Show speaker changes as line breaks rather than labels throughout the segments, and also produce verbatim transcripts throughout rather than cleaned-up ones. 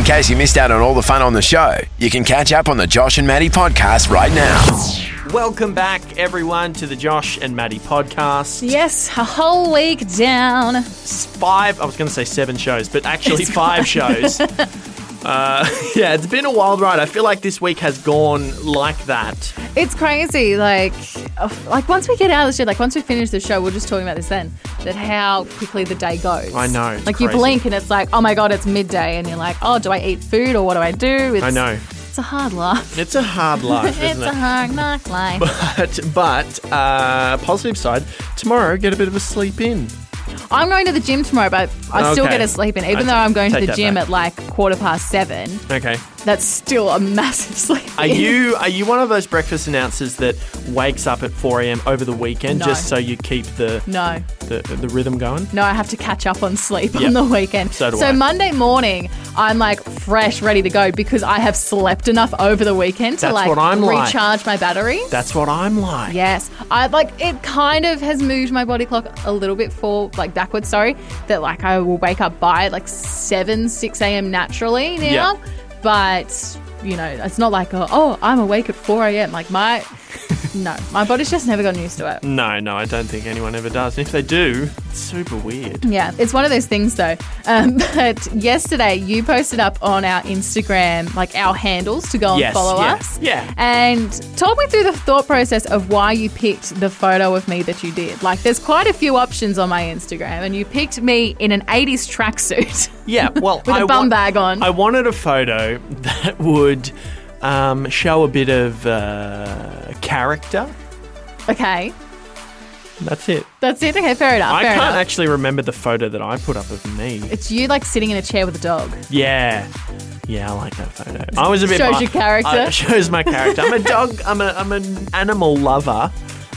case you missed out on all the fun on the show, you can catch up on the Josh and Maddie podcast right now.
Welcome back, everyone, to the Josh and Maddie podcast.
Yes, a whole week down.
Five, I was going to say seven shows, but actually it's five shows. Uh, yeah, it's been a wild ride. I feel like this week has gone like that.
It's crazy. Like, like once we get out of the show, like once we finish the show, we're just talking about this then, that how quickly the day goes.
I know. It's
like
crazy.
You blink and it's like, oh my God, it's midday. And you're like, oh, do I eat food or what do I do? It's,
I know.
It's a hard life.
It's a hard life, isn't
it's
it?
a hard knock life.
But, but uh, positive side, tomorrow get a bit of a sleep in.
I'm going to the gym tomorrow, but I still
Okay.
get a sleep in. Even
I
though I'm going to
take
the
that
gym
back.
at like quarter past seven,
Okay.
that's still a massive sleep
Are
in.
you are you one of those breakfast announcers that wakes up at four a.m. over the weekend
No.
just so you keep the,
No.
the the rhythm going?
No, I have to catch up on sleep
Yep.
on the weekend.
So do
so
I.
Monday morning, I'm like fresh, ready to go because I have slept enough over the weekend to
That's
like
what I'm like.
recharge my batteries.
That's what I'm like.
Yes. I like it kind of has moved my body clock a little bit for like backwards, sorry, that like I will wake up by like seven, six a.m. naturally now.
Yeah.
But, you know, it's not like, oh, oh I'm awake at four a.m. Like my, no, my body's just never gotten used to it.
No, no, I don't think anyone ever does. And if they do, it's super weird.
Yeah, it's one of those things though. Um, but yesterday you posted up on our Instagram, like our handles to go and
Yes,
follow
yeah,
us.
yeah.
And talk me through the thought process of why you picked the photo of me that you did. Like there's quite a few options on my Instagram and you picked me in an eighties tracksuit.
Yeah, well,
With a
I
bum
wa-
bag on.
I wanted a photo that would um, show a bit of uh, character.
Okay.
That's it.
That's it. Okay, fair enough.
I
fair
can't
enough.
actually remember the photo that I put up of me.
It's you like sitting in a chair with a dog.
Yeah. Yeah, I like that photo. I was a bit
Shows
I-
your character.
I- shows my character. I'm a dog. I'm a. I'm an animal lover.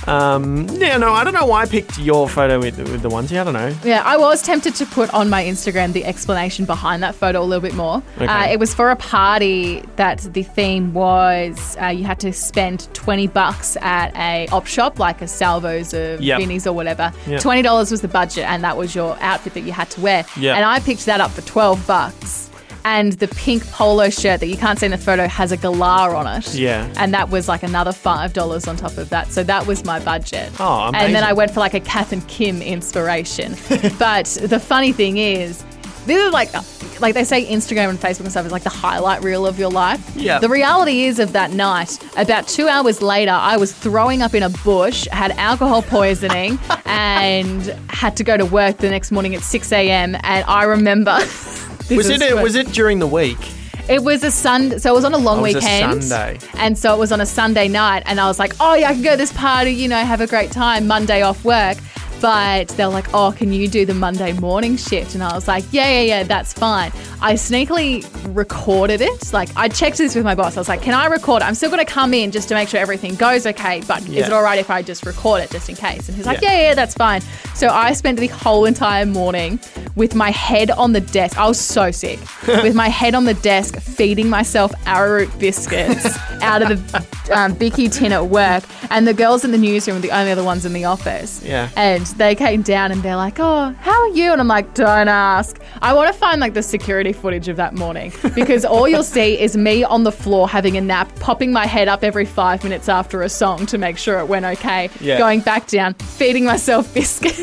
Um, yeah, no, I don't know why I picked your photo with, with the onesie. I don't know.
Yeah, I was tempted to put on my Instagram the explanation behind that photo a little bit more.
Okay.
Uh, it was for a party that the theme was uh, you had to spend twenty bucks at a op shop, like a Salvos or
Yep.
Vinnie's or whatever.
Yep.
twenty dollars was the budget and that was your outfit that you had to wear.
Yep.
And I picked that up for twelve bucks. And the pink polo shirt that you can't see in the photo has a galah on it.
Yeah.
And that was like another five dollars on top of that. So that was my budget.
Oh,
And then
amazing.
I went for like a Kath and Kim inspiration. But the funny thing is, this is like, like they say Instagram and Facebook and stuff is like the highlight reel of your life.
Yeah.
The reality is of that night, about two hours later, I was throwing up in a bush, had alcohol poisoning, and had to go to work the next morning at six a.m. And I remember... this
Was
is
it?
what-
Was it during the week?
It was a Sun, so it was on a long
Oh, it was a
weekend.
Sunday.
And so it was on a Sunday night, and I was like, oh yeah, I can go to this party, you know, have a great time, Monday off work. But they were like, oh, can you do the Monday morning shift? And I was like, yeah, yeah, yeah, that's fine. I sneakily recorded it. Like, I checked this with my boss. I was like, can I record it? I'm still going to come in just to make sure everything goes okay, but
Yeah.
is it all right if I just record it just in case? And he's like,
Yeah.
yeah, yeah, that's fine. So I spent the whole entire morning with my head on the desk. I was so sick. With my head on the desk, feeding myself arrowroot biscuits out of the um, Bicky tin at work. And the girls in the newsroom were the only other ones in the office.
Yeah.
And they came down and they're like, oh, how are you? And I'm like, don't ask. I want to find like the security footage of that morning because all you'll see is me on the floor having a nap, popping my head up every five minutes after a song to make sure it went okay,
Yeah.
going back down, feeding myself biscuits.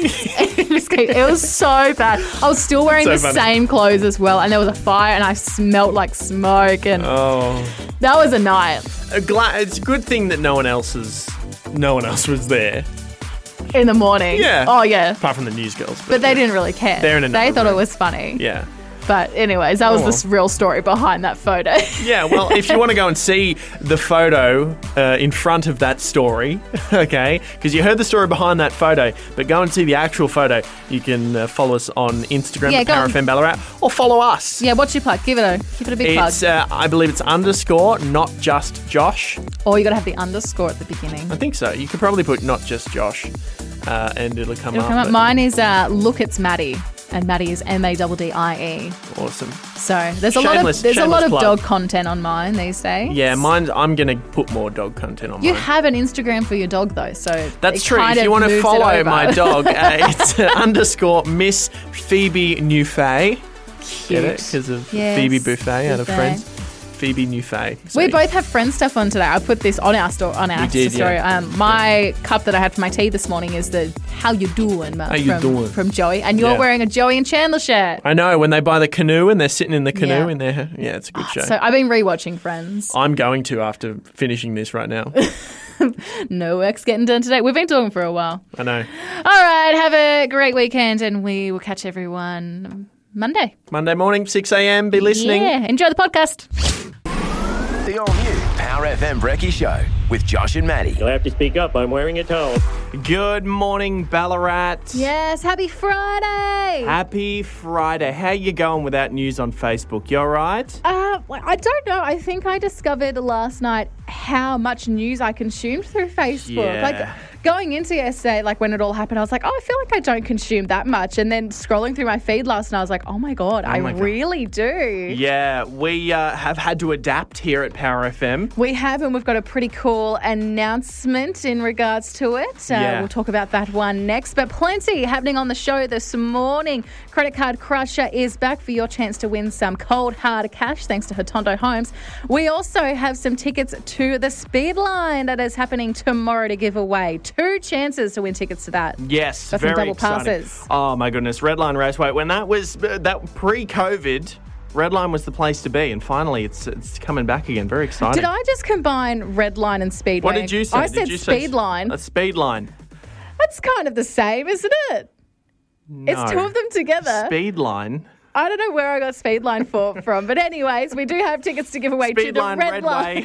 It was so bad. I was still wearing
So
the
funny.
same clothes as well, and there was a fire and I smelt like smoke, and
Oh,
that was a night
a gla- it's a good thing that no one else is. No one else was there,
in the morning.
Yeah.
Oh, yeah.
apart from the news girls.
But they didn't really care.
They're in
They
another
thought it
room.
was funny.
Yeah.
But anyways, that was
Oh,
the real story behind that photo.
Yeah, well, if you want to go and see the photo uh, in front of that story, okay, because you heard the story behind that photo, but go and see the actual photo, you can uh, follow us on Instagram
Yeah,
at
go
Power
on.
F M Ballarat, or follow us.
Yeah, what's your plug? Give it a give it a big
It's, uh, I believe it's underscore, not just Josh.
plug. Or you got to have the underscore at the beginning.
I think so. You could probably put not just Josh, uh, and it'll come
It'll
up.
come up.
but-
Mine is uh, Look It's Maddie, and Maddie is M A D D I E.
Awesome.
So there's a lot
Shameless-
of there's a lot
shameless
of
plug.
dog content on mine these days.
Yeah, mine. I'm going to put more dog content on
You
mine.
have an Instagram for your dog though, so
That's
it
true.
kind
If you
of
want to
moves it
follow
over.
my dog, uh, it's uh, underscore Miss Phoebe Newfay. Get it? Because of
Yes,
Phoebe Buffay out of
Buffay.
Friends. Phoebe Newfay.
We both have friend stuff on today. I put this on our store on our
You did,
story.
yeah.
Um, my cup that I had for my tea this morning is the "How you doing?" uh,
How you
from,
doing?
from Joey, and you're
Yeah.
wearing a Joey and Chandler shirt.
I know, when they buy the canoe and they're sitting in the canoe
Yeah.
in there. Yeah, it's a good show.
So I've been rewatching Friends.
I'm going to after finishing this right now.
No work's getting done today. We've been talking for a while.
I know.
All right, have a great weekend, and we will catch everyone Monday.
Monday morning, six a.m. Be listening.
Yeah, enjoy the podcast.
The all-new Power F M Brekkie Show with Josh and Maddie.
You'll have to speak up. I'm wearing a towel.
Good morning, Ballarat.
Yes, happy Friday.
Happy Friday. How you going with that news on Facebook? You all right?
Uh, well, I don't know. I think I discovered last night how much news I consumed through Facebook.
Yeah.
Like going into yesterday, like when it all happened, I was like, oh, I feel like I don't consume that much. And then scrolling through my feed last night, I was like, oh my God, I
my God.
really do.
Yeah, we uh, have had to adapt here at Power F M.
We have, and we've got a pretty cool announcement in regards to it. Uh,
Yeah.
We'll talk about that one next. But plenty happening on the show this morning. Credit Card Crusher is back for your chance to win some cold, hard cash thanks to Hotondo Homes. We also have some tickets to the Speedline that is happening tomorrow to give away. Two chances to win tickets to that.
Yes,
Got some
very
double
exciting.
passes.
Oh my goodness, Redline Raceway. When that was uh, that pre-COVID, Redline was the place to be, and finally it's it's coming back again. Very exciting.
Did I just combine Red Line and Speedway?
What did you say?
I
Did
said
you say
Speedline.
A Speedline.
That's kind of the same, isn't it? It's
No.
two of them together.
Speedline.
I don't know where I got Speedline for, from, but anyways, we do have tickets to give away to the
Speedline
Red Line.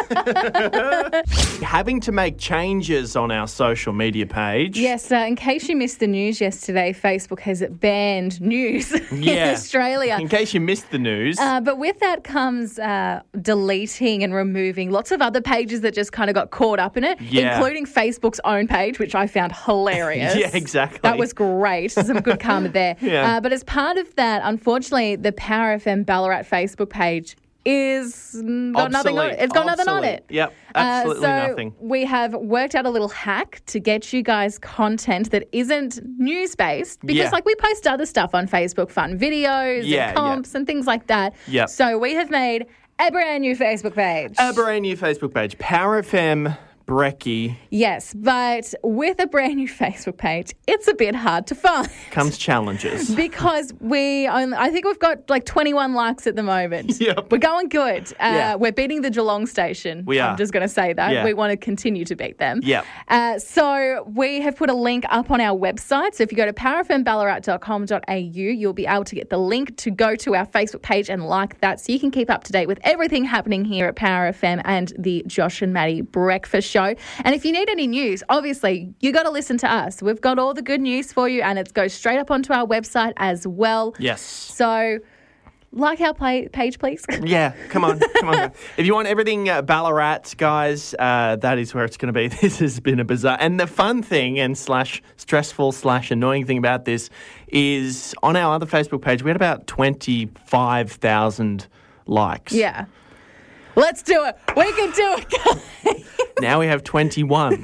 Redway. Having to make changes on our social media page.
Yes, uh, in case you missed the news yesterday, Facebook has banned news
Yeah.
in Australia.
In case you missed the news.
Uh, but with that comes uh, deleting and removing lots of other pages that just kind of got caught up in it,
Yeah.
including Facebook's own page, which I found hilarious.
Yeah, exactly.
That was great. Some good karma there.
Yeah.
Uh, but as part of that, unfortunately, the Power F M Ballarat Facebook page is got nothing on it.
Obsolete.
It's got nothing on
Obsolete.
it.
Yep, absolutely
uh, so
nothing.
We have worked out a little hack to get you guys comtent that isn't news based because,
Yeah.
like, we post other stuff on Facebook, fun videos
Yeah,
and comps and things like that.
Yep.
So we have made a brand new Facebook page.
A brand new Facebook page. Power F M Brekkie
Yes, but with a brand new Facebook page, it's a bit hard to find.
comes challenges.
Because we only, I think we've got like twenty-one likes at the moment.
Yep.
We're going good. Uh,
Yeah.
We're beating the Geelong station.
We are.
I'm just going to say that.
Yeah.
We want to continue to beat them.
Yep.
Uh, so we have put a link up on our website. So if you go to power f m ballarat dot com dot a u, you'll be able to get the link to go to our Facebook page and like that so you can keep up to date with everything happening here at Power F M and the Josh and Maddie Breakfast Show. And if you need any news, obviously, you got to listen to us. We've got all the good news for you, and it goes straight up onto our website as well.
Yes.
So, like our play- page, please.
Yeah, come on, come on. If you want everything uh, Ballarat, guys, uh, that is where it's going to be. This has been a bizarre. And the fun thing and slash stressful slash annoying thing about this is on our other Facebook page, we had about twenty-five thousand likes.
Yeah. Let's do it. We can do it, guys.
Now we have twenty-one.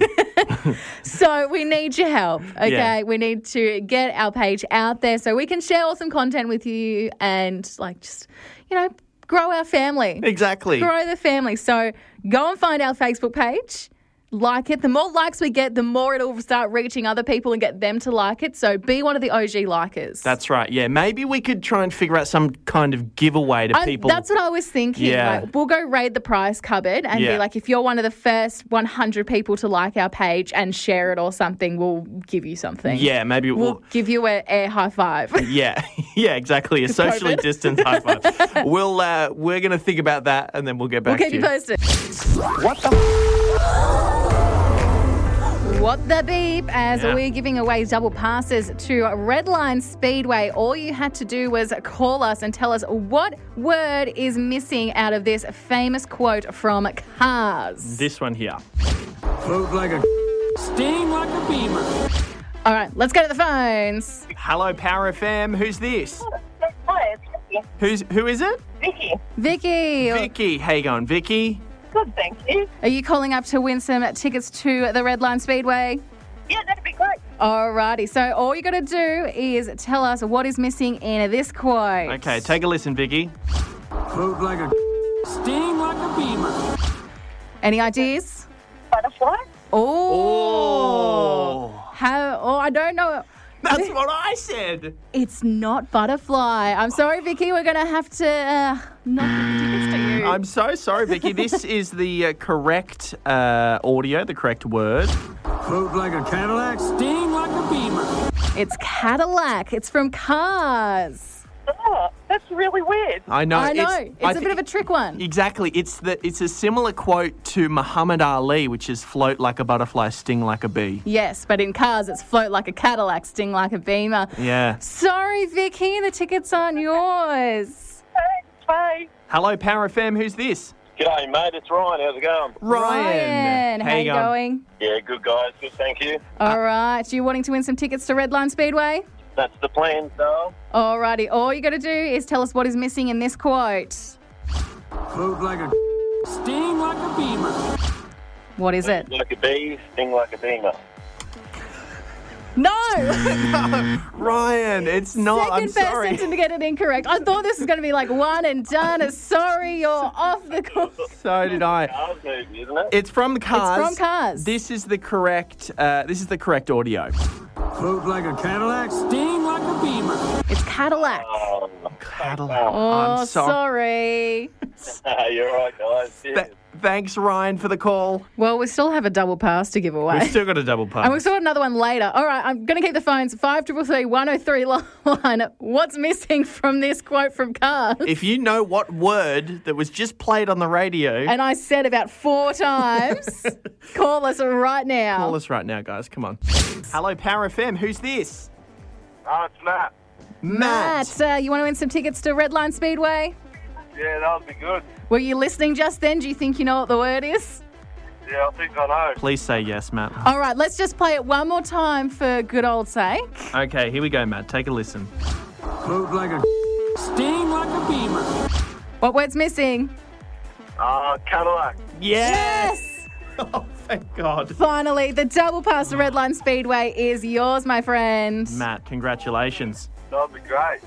So we need your help, okay?
Yeah.
We need to get our page out there so we can share awesome content with you and, like, just, you know, grow our family.
Exactly.
Grow the family. So go and find our Facebook page. Like it. The more likes we get, the more it'll start reaching other people and get them to like it. So be one of the O G likers.
That's right. Yeah, maybe we could try and figure out some kind of giveaway to
I-
people.
That's what I was thinking.
Yeah.
Like, we'll go raid the prize cupboard and
Yeah.
be like, if you're one of the first one hundred people to like our page and share it or something, we'll give you something.
Yeah, maybe
We'll
we'll.
give you an air high five.
Yeah, yeah, exactly. A socially
COVID.
distanced high five. We'll uh, we're gonna think about that, and then we'll get
We'll
back
keep
to
you
you.
posted.
What the?
What the beep, as
Yeah.
we're giving away double passes to Redline Speedway. All you had to do was call us and tell us what word is missing out of this famous quote from Cars.
This one here.
Float like a sting like a beaver.
All right, let's go to the phones.
Hello, Power F M. Who's this?
Hi, it's Vicky.
Who's who is it?
Vicky.
Vicky,
Vicky. How you going, Vicky?
Good, thank you.
are you calling up to win some tickets to the Redline Speedway?
Yeah, that'd be great.
Alrighty, so all you got to do is tell us what is missing in this quote.
Okay, take a listen, Vicky.
Float like a sting like a beamer.
Any ideas?
Butterfly?
Oh.
Oh.
How? Oh, I don't know.
That's what I said.
It's not butterfly. I'm sorry, Vicky. We're going to have to uh, knock the tickets to you.
I'm so sorry, Vicky. This is the uh, correct uh, audio, the correct word.
Float like a Cadillac, sting like a beamer.
It's Cadillac. It's from Cars.
Oh, that's really weird.
I know.
I know. It's,
I
a
thi-
bit of a trick one.
Exactly. It's the it's a similar quote to Muhammad Ali, which is float like a butterfly, sting like a bee.
Yes, but in Cars, it's float like a Cadillac, sting like a Beamer.
Yeah.
Sorry, Vicky. The tickets aren't yours.
Thanks, bye.
Hello, Power F M. Who's this?
G'day, mate. It's Ryan. How's it going?
Ryan, how you going?
Yeah, good, guys. Good, thank you.
All right. You wanting to win some tickets to Redline Speedway?
That's the plan, so.
Alrighty. All you got to do is tell us what is missing in this quote.
Float like a sting like a beamer.
What is it?
Like a bee, sting like a beamer.
No!
Ryan, it's not. I'm
Second
sorry.
person to get it incorrect. I thought this was going to be like one and done. Sorry, you're off the course.
So did I.
Cars movie, isn't it?
It's from the Cars.
from Cars.
This is the correct. Uh, this is the correct audio.
Float like a Cadillac, sting like a beamer.
It's Cadillac.
Oh,
Cadillac.
Oh,
I'm sorry.
sorry.
you're right, guys. Cheers.
Th- thanks, Ryan, for the call.
Well, we still have a double pass to give away.
We've still got a double pass.
And we've still got another one later. All right, I'm going to keep the phones. five three three, one oh three line. What's missing from this quote from Cars?
If you know what word that was just played on the radio,
And I said about four times, call us right now.
call us right now, guys. Come on. Hello, Power F M. Who's this?
Oh, it's Matt.
Matt, uh, you want to win some tickets to Redline Speedway?
Yeah, that would be good.
Were you listening just then? Do you think you know what the word is?
Yeah, I think I know.
Please say yes, Matt.
All right, let's just play it one more time for good old sake.
Okay, here we go, Matt. Take a listen.
Float like a sting like a beamer.
What word's missing?
Uh, Cadillac.
Yes!
Yes!
Oh, thank God.
Finally, the double pass to Redline Speedway is yours, my friend.
Matt, congratulations.
That would be great.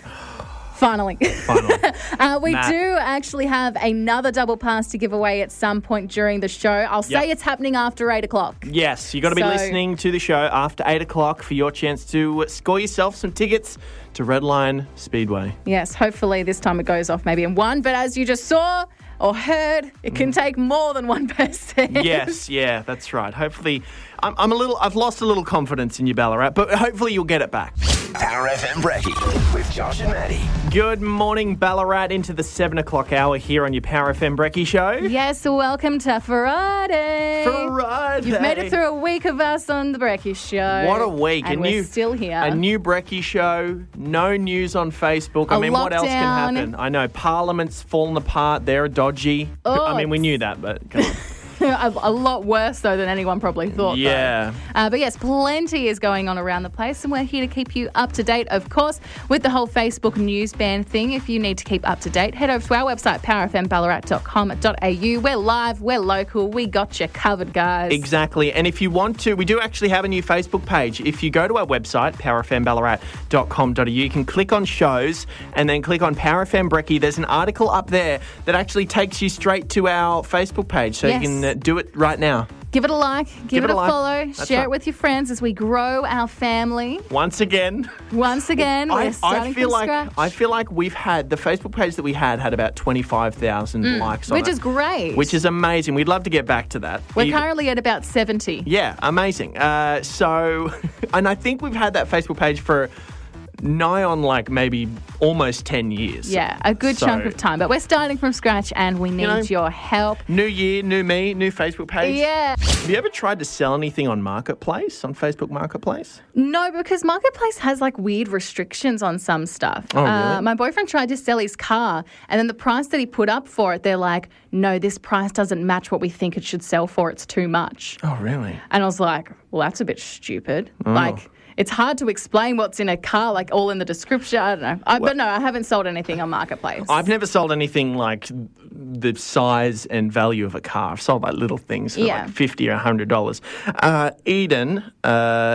Finally.
Finally.
uh, we
Matt.
do actually have another double pass to give away at some point during the show. I'll say
Yep.
it's happening after eight o'clock.
Yes, you got to be
So-
listening to the show after eight o'clock for your chance to score yourself some tickets to Redline Speedway.
Yes, hopefully this time it goes off maybe in one. But as you just saw or heard, it can take more than one person.
Yes, yeah, that's right. Hopefully, I'm, I'm a little, I've lost a little confidence in you, Ballarat, but hopefully you'll get it back.
Power F M Brekkie with Josh and Maddie.
Good morning, Ballarat, into the seven o'clock hour here on your Power F M Brekkie show.
Yes, welcome to Friday.
Friday.
You've made it through a week of us on the Brekkie Show.
What a week.
And
a
we're
new,
still here.
A new Brekkie show, no news on Facebook. I
A
mean, what else can
lockdown.
happen? I know Parliament's fallen apart. They're dodgy.
Oh,
I mean, we
it's-
knew that, but come on.
a, a lot worse, though, than anyone probably thought. though.
Yeah.
Uh, but yes, plenty is going on around the place, and we're here to keep you up to date, of course, with the whole Facebook news ban thing. If you need to keep up to date, head over to our website, power f m ballarat dot com dot a u. We're live, we're local, we got you covered, guys.
Exactly. And if you want to, we do actually have a new Facebook page. If you go to our website, power f m ballarat dot com dot a u, you can click on shows and then click on Power F M Brekkie. There's an article up there that actually takes you straight to our Facebook page. So
Yes.
you can uh, do it right now.
Give it a like, give, it,
it a
a
like.
follow,
That's
share
right.
it with your friends as we grow our family.
Once again,
Once again, we're
I,
starting
I feel
from
like
scratch.
I feel like we've had the Facebook page that we had had about twenty-five thousand likes on
which
it,
is great.
which is amazing. We'd love to get back to that.
We're
Even-
currently at about seventy.
Yeah, amazing. Uh, so, and I think we've had that Facebook page for nigh on like maybe almost ten years.
Yeah, a good
So-
chunk of time. But we're starting from scratch and we need
know,
your help.
New year, new me, new Facebook page.
Yeah.
Have you ever tried to sell anything on Marketplace, on Facebook Marketplace?
No, because Marketplace has like weird restrictions on some stuff.
Oh, really?
Uh, my boyfriend tried to sell his car, and then the price that he put up for it, they're like, no, this price doesn't match what we think it should sell for. It's too much.
Oh, really?
And I was like, well, that's a bit stupid.
Oh.
Like, it's hard to explain what's in a car, like all in the description. I don't know. I, but no, I haven't sold anything on Marketplace.
I've never sold anything like the size and value of a car. I've sold like little things for
Yeah.
like fifty or one hundred dollars. Uh, Eden uh,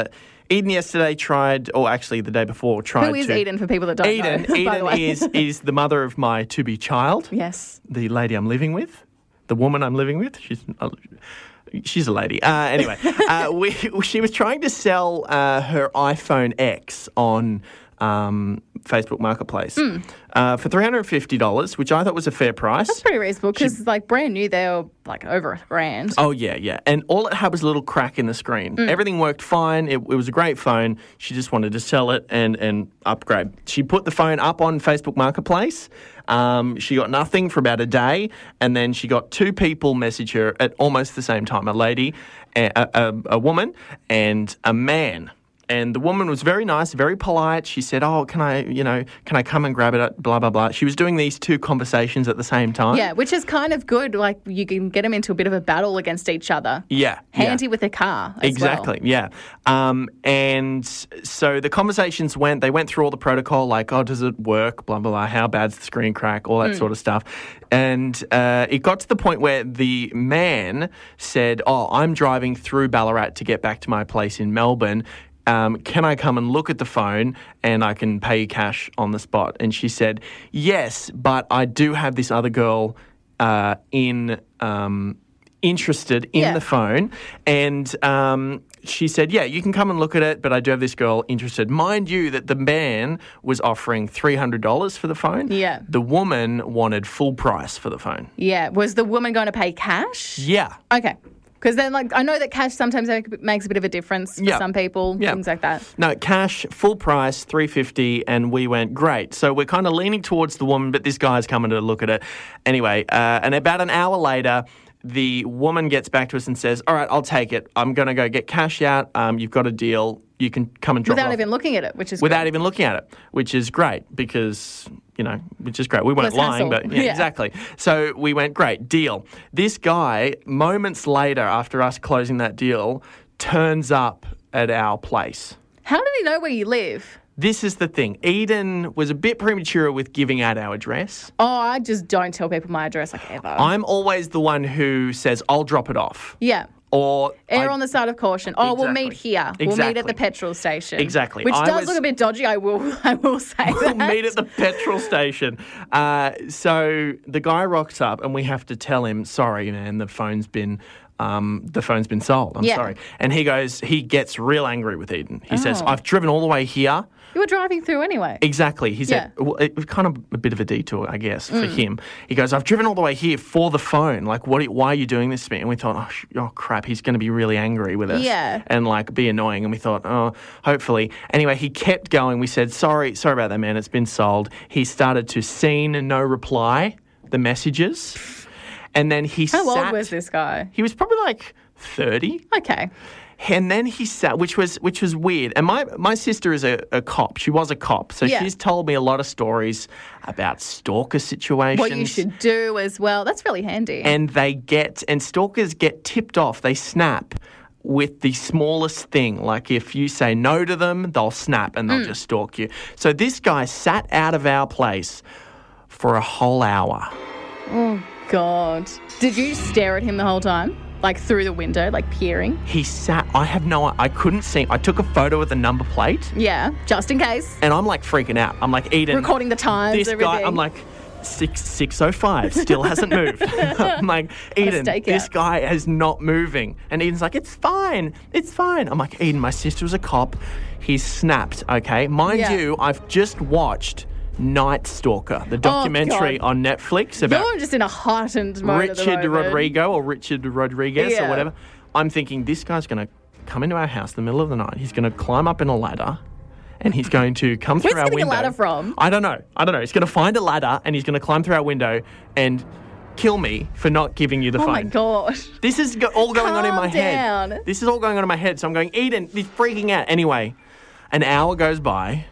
Eden yesterday tried, or actually the day before, tried
Who is
to...
Eden for people that don't
Eden,
know? by the
Eden
way?
is, is the mother of my to-be child.
Yes.
The lady I'm living with. The woman I'm living with. She's... Uh, She's a lady. Uh, anyway, uh, we, she was trying to sell uh, her iPhone X on um, Facebook Marketplace
Mm.
uh, for three hundred fifty dollars, which I thought was a fair price.
That's pretty reasonable because, like, brand new, they were like over a grand.
Oh, yeah, yeah. And all it had was a little crack in the screen.
Mm.
Everything worked fine. It, it was a great phone. She just wanted to sell it and, and upgrade. She put the phone up on Facebook Marketplace. Um, she got nothing for about a day, and then she got two people message her at almost the same time, a lady, a, a, a woman, and a man. And the woman was very nice, very polite. She said, oh, can I, you know, can I come and grab it, blah, blah, blah. She was doing these two conversations at the same time.
Yeah, which is kind of good. Like, you can get them into a bit of a battle against each other.
Yeah.
Handy
yeah.
with a car as
Exactly,
well.
yeah. Um, and so the conversations went, they went through all the protocol, like, oh, does it work, blah, blah, blah, how bad's the screen crack, all that
Mm.
sort of stuff. And uh, it got to the point where the man said, oh, I'm driving through Ballarat to get back to my place in Melbourne. Um, can I come and look at the phone and I can pay you cash on the spot? And she said, yes, but I do have this other girl uh, in um, interested in
Yeah.
the phone. And um, she said, yeah, you can come and look at it, but I do have this girl interested. Mind you that the man was offering three hundred dollars for the phone.
Yeah.
The woman wanted full price for the phone.
Yeah. Was the woman going to pay cash?
Yeah.
Okay. Because then, like, I know that cash sometimes make- makes a bit of a difference for
Yeah.
some people,
Yeah.
things like that.
No, cash, full price, three fifty, and we went, great. So we're kind of leaning towards the woman, but this guy's coming to look at it. Anyway, uh, and about an hour later, the woman gets back to us and says, all right, I'll take it. I'm going to go get cash out. Um, you've got a deal. You can come and drop it
Without
off.
even looking at it, which is
Without
good.
even looking at it, which is great because, you know, which is great. We weren't
Less
lying,
hassle.
but yeah,
Yeah.
exactly. So we went, great, deal. This guy, moments later after us closing that deal, turns up at our place.
How did he know where you live?
This is the thing. Eden was a bit premature with giving out our address.
Oh, I just don't tell people my address, like, ever.
I'm always the one who says, I'll drop it off.
yeah.
Or
Err
I-
on the side of caution. Oh, we'll
Exactly.
meet here. We'll meet
Exactly.
at the petrol station.
Exactly.
Which
I
does
was-
look a bit dodgy, I will I will say
We'll
that.
meet at the petrol station. Uh, so the guy rocks up, and we have to tell him, "Sorry, man, the phone's been." Um, the phone's been sold. I'm
Yeah.
sorry. And he goes, he gets real angry with Eden. He says,
Oh.
I've driven all the way here.
You were driving through anyway.
Exactly. He said,
Yeah.
well, it was kind of a bit of a detour, I guess, for
Mm.
him. He goes, I've driven all the way here for the phone. Like, what? why are you doing this to me? And we thought, oh, sh- oh crap, he's going to be really angry with us.
Yeah.
And, like, be annoying. And we thought, oh, hopefully. Anyway, he kept going. We said, sorry, sorry about that, man. It's been sold. He started to seen no reply, the messages. And then he
How
sat.
old was this guy?
He was probably like thirty.
Okay.
And then he sat, which was which was weird. And my, my sister is a, a cop. She was a cop. So
Yeah.
she's told me a lot of stories about stalker situations.
What you should do as well. That's really handy.
And they get, and stalkers get tipped off. They snap with the smallest thing. Like if you say no to them, they'll snap and they'll
Mm.
just stalk you. So this guy sat out of our place for a whole hour.
Oh, God. Did you stare at him the whole time? Like through the window, like peering?
He sat, I have no, I couldn't see. I took a photo of the number plate.
Yeah, just in case.
And I'm like freaking out. I'm like, Eden.
Recording the times,
This
everything.
guy, I'm like, six six oh five still hasn't moved. I'm like, Eden,
stakeout.
this guy is not moving. And Eden's like, it's fine, it's fine. I'm like, Eden, my sister was a cop. He's snapped. Okay, mind
Yeah.
you, I've just watched Night Stalker, the documentary
Oh, God.
on Netflix about
You're just in a heightened mode at the
Richard
moment.
Rodrigo or Richard Rodriguez
Yeah.
or whatever. I'm thinking this guy's going to come into our house in the middle of the night. He's going to climb up in a ladder and he's going to come
Where's
through our
he getting a
window.
ladder from?
I don't know. I don't know. He's going to find a ladder and he's going to climb through our window and kill me for not giving you the
Oh,
phone.
my God.
This is go- all going on in my
Calm down.
head. This is all going on in my head. So I'm going, Eden, he's freaking out. Anyway, an hour goes by.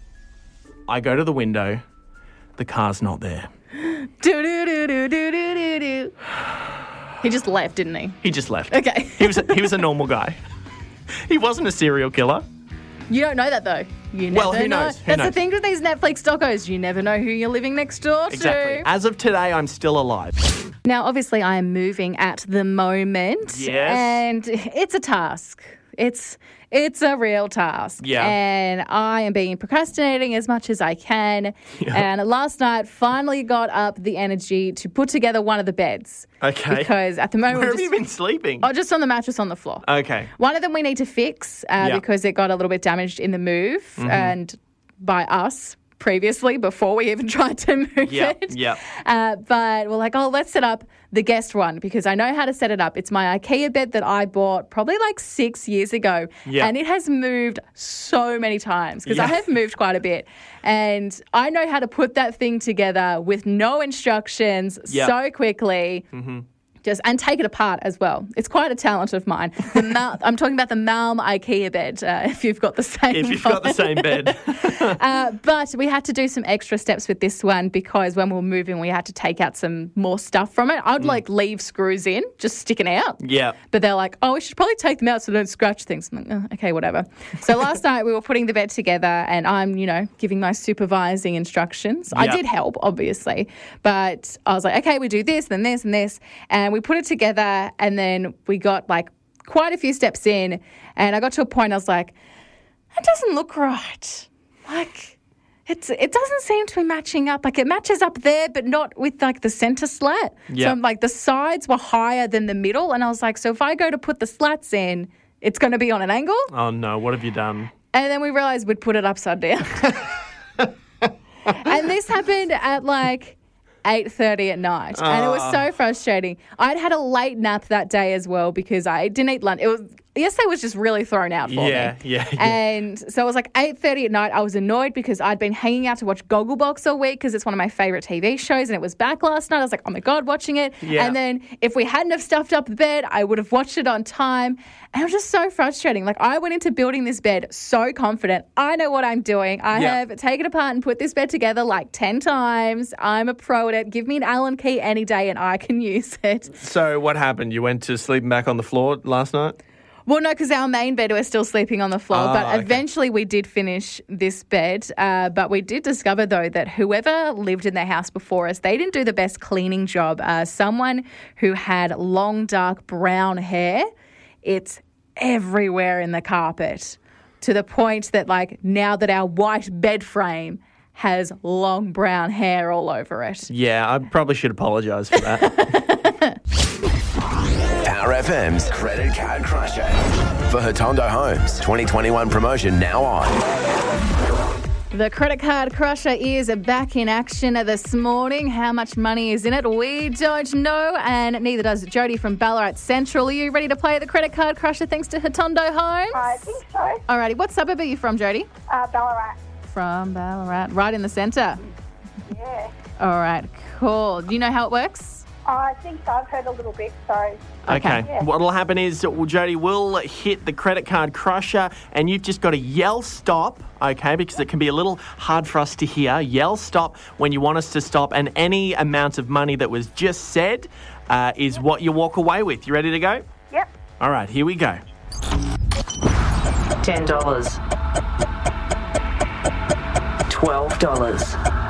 I go to the window. The car's not there.
Do, do, do, do, do, do, do, do. He just left, didn't he?
He just left.
Okay.
He was a, he was a normal guy. He wasn't a serial killer.
You don't know that, though. You never
Well, who
know.
knows? Who
That's
knows?
the thing with these Netflix docos. You never know who you're living next door to.
Exactly. As of today, I'm still alive.
Now, obviously, I am moving at the moment.
Yes.
And it's a task. it's it's a real task.
Yeah.
And I am being procrastinating as much as I can. And last night, finally got up the energy to put together one of the beds.
Okay.
Because at the moment,
Where
we're
have
just,
you been sleeping?
oh, just on the mattress on the floor.
Okay.
One of them we need to fix uh,
Yeah.
because it got a little bit damaged in the move and by us previously before we even tried to move
Yep,
it.
yep.
Uh, but we're like, oh, let's set up the guest one because I know how to set it up. It's my IKEA bed that I bought probably like six years ago.
Yeah.
And it has moved so many times because I
Yeah.
have moved quite a bit. And I know how to put that thing together with no instructions
Yep.
so quickly. Just and take it apart as well. It's quite a talent of mine. The Mal- I'm talking about the Malm IKEA bed. Uh, if you've got the same,
If you've got the
one.
same bed.
uh, but we had to do some extra steps with this one because when we were moving, we had to take out some more stuff from it. I'd like leave screws in, just sticking out.
Yeah.
But they're like, oh, we should probably take them out so they don't scratch things. I'm like, oh, okay, whatever. So last night we were putting the bed together and I'm, you know, giving my supervising instructions. I
Yeah.
did help, obviously. But I was like, okay, we do this, then this, and this. And we put it together and then we got like quite a few steps in. And I got to a point I was like, that doesn't look right. Like, it's it doesn't seem to be matching up. Like, it matches up there, but not with, like, the centre slat.
Yeah.
So, I'm like, the sides were higher than the middle. And I was like, so if I go to put the slats in, it's going to be on an angle.
Oh, no. What have you done?
And then we realised we'd put it upside down. And this happened at, like, eight thirty at night. And it was so frustrating. I'd had a late nap that day as well because I didn't eat lunch. It was... Yesterday was just really thrown out for
Yeah,
me.
yeah, yeah.
And so it was like eight thirty at night. I was annoyed because I'd been hanging out to watch Gogglebox all week because it's one of my favourite T V shows and it was back last night. I was like, oh my God, watching it.
Yeah.
And then if we hadn't have stuffed up the bed, I would have watched it on time. And it was just so frustrating. Like, I went into building this bed so confident. I know what I'm doing. I
Yeah.
have taken it apart and put this bed together like ten times. I'm a pro at it. Give me an Allen key any day and I can use it.
So what happened? You went to sleeping back on the floor last night?
Well, no, because our main bed, we're still sleeping on the floor.
Oh,
but
okay.
eventually we did finish this bed. Uh, but we did discover, though, that whoever lived in their house before us, they didn't do the best cleaning job. Uh, someone who had long, dark brown hair, it's everywhere in the carpet to the point that, like, now that our white bed frame has long brown hair all over it.
Yeah, I probably should apologise for that.
Power F M's Credit Card Crusher. For Hotondo Homes, twenty twenty-one promotion now on.
The Credit Card Crusher is back in action this morning. How much money is in it? We don't know, and neither does Jody from Ballarat Central. Are you ready to play the Credit Card Crusher thanks to Hotondo Homes?
I think so.
Alrighty, what suburb are you from, Jody?
Uh, Ballarat.
From Ballarat, right in the centre.
Yeah.
All right, cool. Do you know how it works?
I think so. I've heard a little bit, so.
Okay.
Yeah.
What'll happen is, well, Jody will hit the credit card crusher and you've just got to yell stop, okay, because it can be a little hard for us to hear. Yell stop when you want us to stop, and any amount of money that was just said uh, is what you walk away with. You ready to go?
Yep.
All right, here we go.
ten dollars. twelve dollars.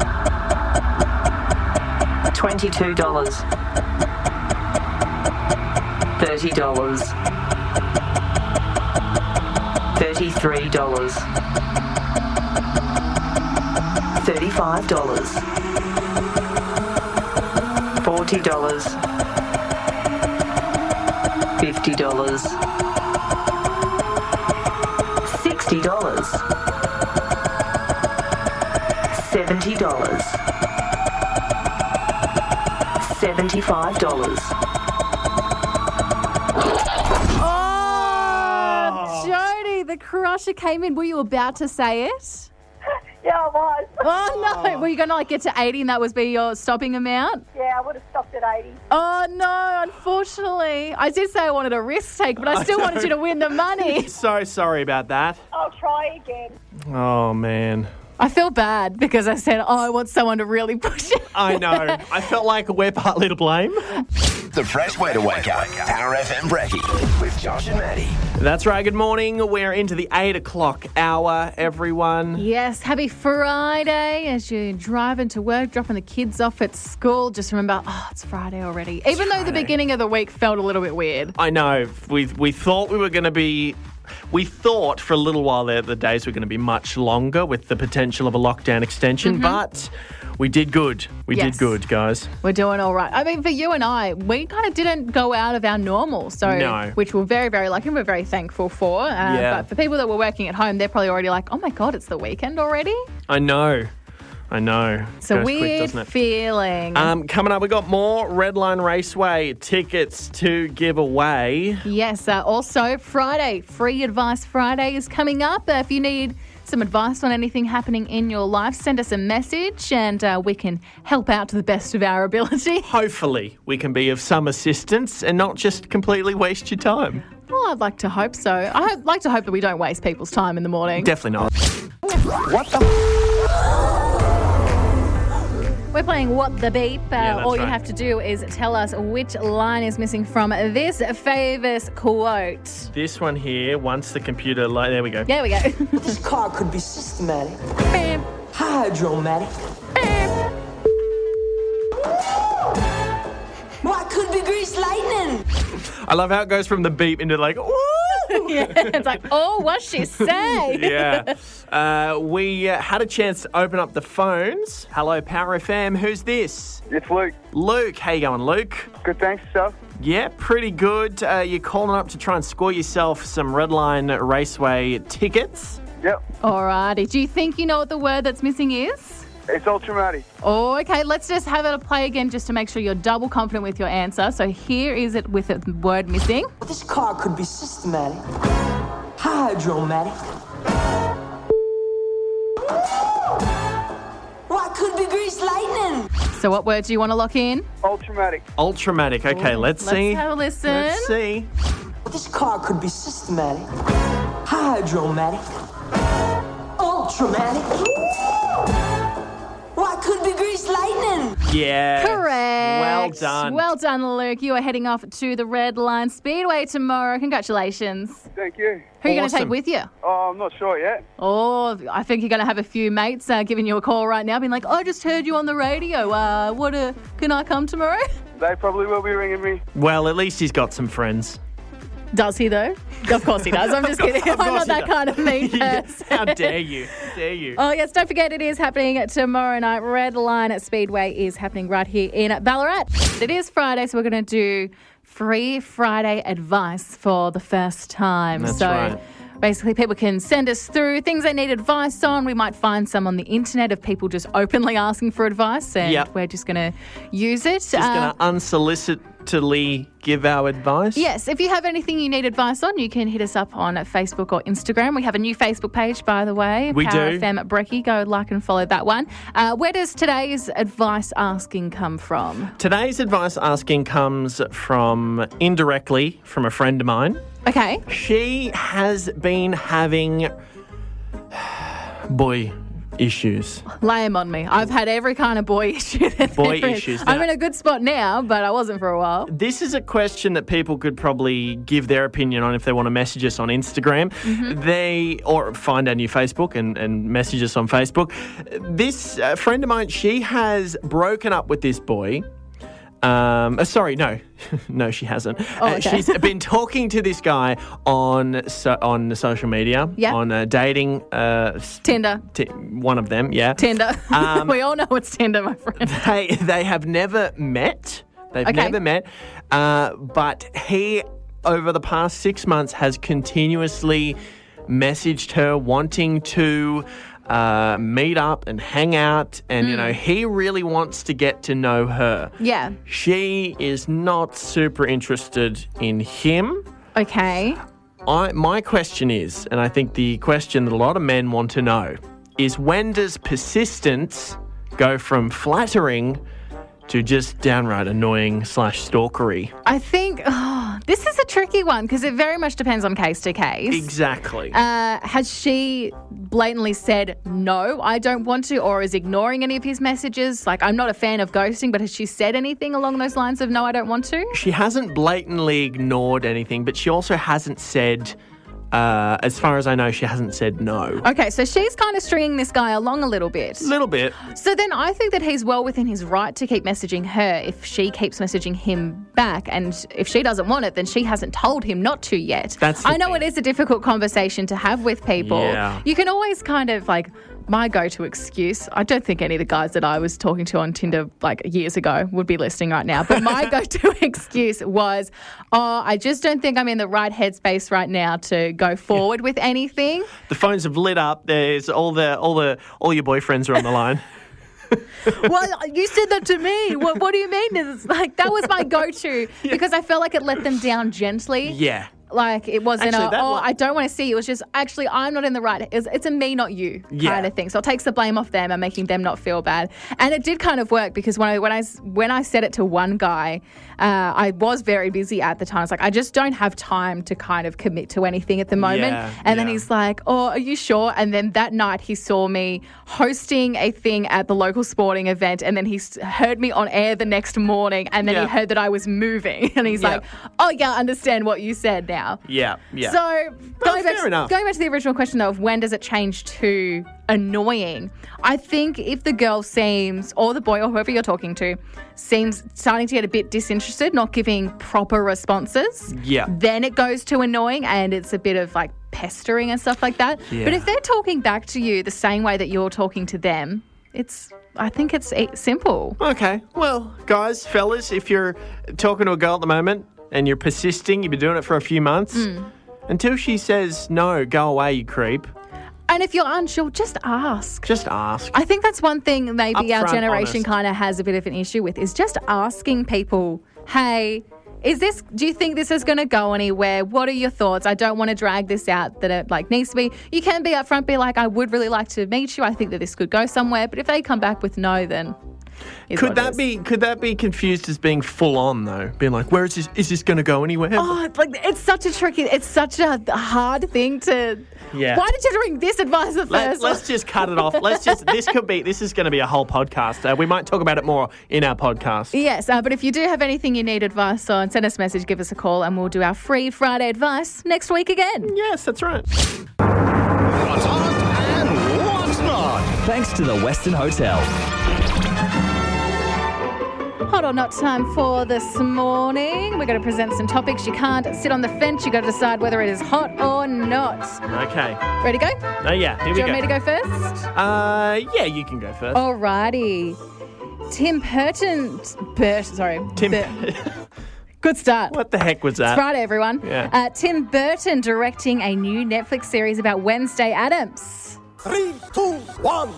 twenty-two dollars. thirty dollars. thirty-three dollars. thirty-five dollars. forty dollars. fifty dollars. sixty dollars. seventy dollars. seventy-five dollars.
Oh, Jody, the crusher came in. Were you about to say it?
Yeah, I was.
Oh, no. Were you going to like get to eighty and that was be your stopping amount?
Yeah, I would have stopped at eighty.
Oh, no, unfortunately. I did say I wanted a risk take, but I still
I
wanted you to win the money.
So sorry about that.
I'll try again.
Oh, man.
I feel bad because I said, oh, I want someone to really push it.
I know. I felt like we're partly to blame.
The fresh way to wake up. Power F M Brekkie with Josh and Maddie.
That's right. Good morning. We're into the eight o'clock hour, everyone.
Yes, happy Friday as you're driving to work, dropping the kids off at school. Just remember, oh, it's Friday already. Even though the
Friday.
beginning of the week felt a little bit weird.
I know. We we thought we were going to be we thought for a little while there the days were going to be much longer with the potential of a lockdown extension,
Mm-hmm.
but we did good. We
Yes.
did good, guys.
We're doing all right. I mean, for you and I, we kind of didn't go out of our normal, so
No.
which we're very, very lucky and we're very thankful for. Uh,
Yeah.
But for people that were working at home, they're probably already like, oh my God, it's the weekend already?
I know. I know.
It's a
Goes quick,
weird
doesn't it?
feeling.
Um, coming up, we got more Redline Raceway tickets to give away.
Yes, uh, also Friday, Free Advice Friday is coming up. Uh, if you need some advice on anything happening in your life, send us a message and uh, we can help out to the best of our ability.
Hopefully, we can be of some assistance and not just completely waste your time.
Well, I'd like to hope so. I'd like to hope that we don't waste people's time in the morning.
Definitely not.
We're playing What the Beep. Uh,
Yeah, that's
all you
right.
have to do is tell us which line is missing from this famous quote.
This one here, once the computer... Li- there we go.
There we go.
This car could be systematic,
Bam,
hydromatic.
bam.
Why could be greased lightning?
I love how it goes from the beep into like, woo!
Yeah, it's like, oh, what's she say?
Yeah. Uh, we uh, had a chance to open up the phones. Hello, Power F M. Who's this?
It's Luke.
Luke. How you going, Luke?
Good, thanks, yourself.
Yeah, pretty good. Uh, you're calling up to try and score yourself some Redline Raceway tickets.
Yep.
Alrighty. Do you think you know what the word that's missing is?
It's ultramatic.
Oh, okay. Let's just have it a play again just to make sure you're double confident with your answer. So here is it with the word missing.
This car could be systematic, hydromatic. Why could be greased lightning?
So what word do you want to lock in?
Ultramatic.
Ultramatic. Okay, let's,
Let's
see.
have a listen.
Let's see.
This car could be systematic, hydromatic, ultramatic. Why could be greased lightning?
Yeah.
Correct.
Well done.
Well done, Luke. You are heading off to the Red Line Speedway tomorrow. Congratulations.
Thank you.
Who are you going to
Awesome.
take with you?
Oh, I'm not sure yet.
Oh, I think you're going to have a few mates uh, giving you a call right now, being like, I just heard you on the radio. Uh, what? Uh, can I come tomorrow?
They probably will be ringing me.
Well, at least he's got some friends.
Does he, though? Of course he does. I'm just kidding.
Of
I'm
course
not
he
that
does.
kind of mean
Yeah,
person.
How dare you? How dare you?
Oh, yes, don't forget it is happening tomorrow night. Red Line Speedway is happening right here in Ballarat. It is Friday, so we're going to do free Friday advice for the first time.
That's
so
right.
basically people can send us through things they need advice on. We might find some on the internet of people just openly asking for advice, and
Yep.
we're just going to use it.
Just going to unsolicitedly give our advice.
Yes, if you have anything you need advice on, you can hit us up on Facebook or Instagram. We have a new Facebook page, by the way.
We
Power
do.
F M at Brecky. Go like and follow that one. Uh, where does today's advice asking come from?
Today's advice asking comes from indirectly from a friend of mine.
Okay.
She has been having boy issues.
Lay 'em on me. I've had every kind of boy issue. that
Boy
there is.
issues.
I'm
Now-
in a good spot now, but I wasn't for a while.
This is a question that people could probably give their opinion on if they want to message us on Instagram. They or find our new Facebook and, and message us on Facebook. This uh, friend of mine, she has broken up with this boy. Um, uh, sorry, no, no, she hasn't.
Oh,
Uh,
okay.
she's been talking to this guy on so, on the social media,
Yeah.
on uh, dating. Uh, s-
Tinder.
t- one of them, yeah.
Tinder.
Um,
we all know it's Tinder, my friend.
They they have never met. They've
Okay.
never met. Uh, but he, over the past six months, has continuously messaged her wanting to uh, meet up and hang out. And, you know, he really wants to get to know her.
Yeah.
She is not super interested in him.
Okay.
I, my question is, and I think the question that a lot of men want to know, is when does persistence go from flattering to just downright annoying slash stalkery?
I think oh, this is a tricky one because it very much depends on case to case.
Exactly.
Uh, has she blatantly said, no, I don't want to, or is ignoring any of his messages? Like, I'm not a fan of ghosting, but has she said anything along those lines of, no, I don't want to?
She hasn't blatantly ignored anything, but she also hasn't said, Uh, as far as I know, she hasn't said no.
Okay, so she's kind of stringing this guy along a little bit.
A little bit.
So then I think that he's well within his right to keep messaging her if she keeps messaging him back. And if she doesn't want it, then she hasn't told him not to yet.
That's the
I know
thing.
it is a difficult conversation to have with people.
Yeah.
You can always kind of like... My go-to excuse, I don't think any of the guys that I was talking to on Tinder like years ago would be listening right now, but my go-to excuse was, oh, I just don't think I'm in the right headspace right now to go forward with anything.
The phones have lit up. There's all the all the all your boyfriends are on the line.
Well, you said that to me. What, what do you mean? It's like that was my go-to because I felt like it let them down gently.
Yeah.
Like it wasn't
Actually,
a,
that
oh,
li-
I don't want to see you. It was just, actually, I'm not in the right. It's, it's a me, not you kind
Yeah.
of thing. So it takes the blame off them and making them not feel bad. And it did kind of work because when I when I when I said it to one guy, uh, I was very busy at the time. I was like, I just don't have time to kind of commit to anything at the moment.
Yeah,
and then
yeah.
he's like, oh, are you sure? And then that night he saw me hosting a thing at the local sporting event, and then he s- heard me on air the next morning, and then
Yeah.
he heard that I was moving, and he's
Yeah.
like, oh yeah, I understand what you said now.
Yeah. Yeah.
So going
fair
back,
enough.
going back to the original question though of when does it change to annoying, I think if the girl seems, or the boy or whoever you're talking to, seems starting to get a bit disinterested, not giving proper responses,
Yeah.
then it goes to annoying and it's a bit of like pestering and stuff like that.
Yeah.
But if they're talking back to you the same way that you're talking to them, it's, I think it's eh, simple.
Okay. Well, guys, fellas, if you're talking to a girl at the moment and you're persisting, you've been doing it for a few months,
Mm.
until she says, no, go away, you creep,
And if you're unsure, just ask.
just ask.
I think that's one thing maybe our
Upfront,
generation
honest.
kind of has a bit of an issue with is just asking people, hey, is this, do you think this is going to go anywhere? What are your thoughts? I don't want to drag this out that it like needs to be. You can be upfront, be like, I would really like to meet you. I think that this could go somewhere. But if they come back with no, then is
Could
what it
that
is.
be could that be confused as being full on though? Being like, where is this is this gonna go anywhere?
Oh, it's like it's such a tricky, it's such a hard thing to.
Yeah.
Why did you bring this advice at
Let,
first?
let's just cut it off. Let's just this could be this is gonna be a whole podcast. Uh, we might talk about it more in our podcast.
Yes, uh, but if you do have anything you need advice on, send us a message, give us a call, and we'll do our free Friday advice next week again.
Yes, that's right.
What's on and what's not?
Thanks to the Western Hotel.
Hot or not time for this morning. We're going to present some topics. You can't sit on the fence. You've got to decide whether it is hot or not.
Okay.
Ready to go?
Oh yeah, here
Do
we
you
go.
want me to go first?
Uh, yeah, you can go first.
Alrighty. Tim Burton. Burt, sorry.
Tim.
Bur- Good start.
What the heck was that?
It's Friday, everyone.
Yeah.
Uh, Tim Burton directing a new Netflix series about Wednesday Addams.
Three, two, one.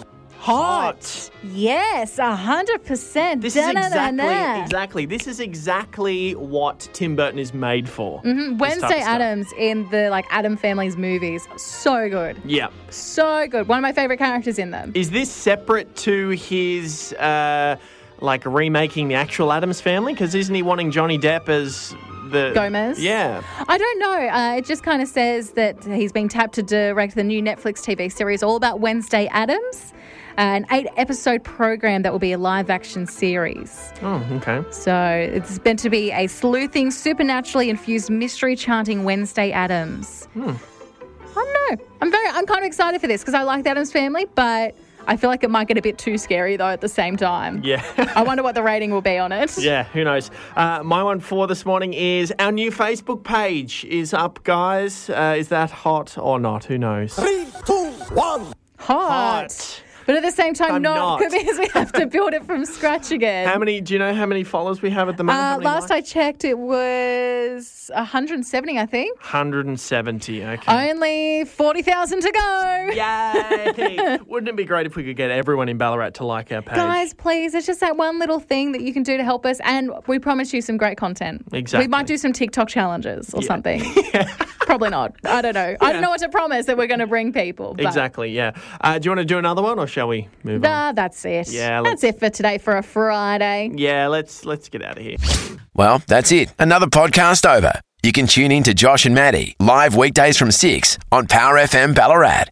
Hot.
Yes, one hundred percent.
This is
Da-na-na-na.
exactly exactly. This is exactly what Tim Burton is made for.
Mhm.
This type
Wednesday
of stuff.
Addams in the like Adam Family's movies. So good.
Yeah.
So good. One of my favourite characters in them.
Is this separate to his uh, like remaking the actual Addams Family? Because isn't he wanting Johnny Depp as the
Gomez?
Yeah.
I don't know. Uh, it just kind of says that he's being tapped to direct the new Netflix T V series all about Wednesday Addams, an eight-episode program that will be a live-action series.
Oh, okay.
So it's meant to be a sleuthing, supernaturally infused mystery chanting Wednesday Addams.
Hmm.
I don't know. I'm very, I'm kind of excited for this because I like the Addams Family, but I feel like it might get a bit too scary though at the same time.
Yeah.
I wonder what the rating will be on it.
Yeah, who knows? Uh, my one for this morning is our new Facebook page is up, guys. Uh, is that hot or not? Who knows?
Three, two, one.
Hot.
Hot.
But at the same time,
I'm
not,
not.
because we have to build it from scratch again.
How many? Do you know how many followers we have at the moment? How
Uh,
many
last
likes?
I checked, it was one hundred seventy, I think.
one hundred seventy. Okay.
Only forty thousand to go.
Yay! Wouldn't it be great if we could get everyone in Ballarat to like our page?
Guys, please, it's just that one little thing that you can do to help us, and we promise you some great content.
Exactly.
We might do some TikTok challenges or
Yeah.
something. Probably not. I don't know. I don't know what to promise that we're going to bring people. But
Exactly, yeah. Uh, do you want to do another one or shall we move on?
Nah, that's it.
Yeah,
that's
let's-
it for today for a Friday.
Yeah, let's let's get out of here.
Well, that's it. Another podcast over. You can tune in to Josh and Maddie live weekdays from six on Power F M Ballarat.